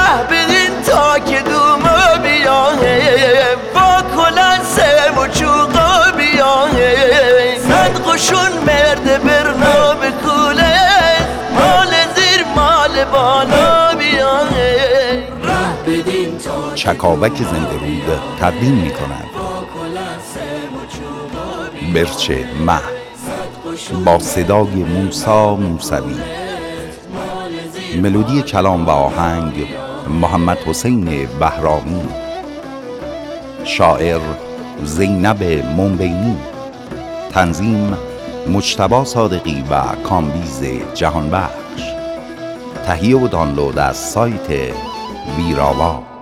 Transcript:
ره بدین تا که دوما بیاه با کلن سم و چوقا بیاه من قشون مرد برنا بکوله مال زیر مال بالا بیاه چکاوک زنده رود تقدیم می کند برچ مه با صدای موسی موسوی، ملودی کلام و آهنگ محمد حسین بهرامی، شاعر زینب منبینی، تنظیم مجتبی صادقی و کامبیز جهانبخش، تهیه و دانلود از سایت ویراوا.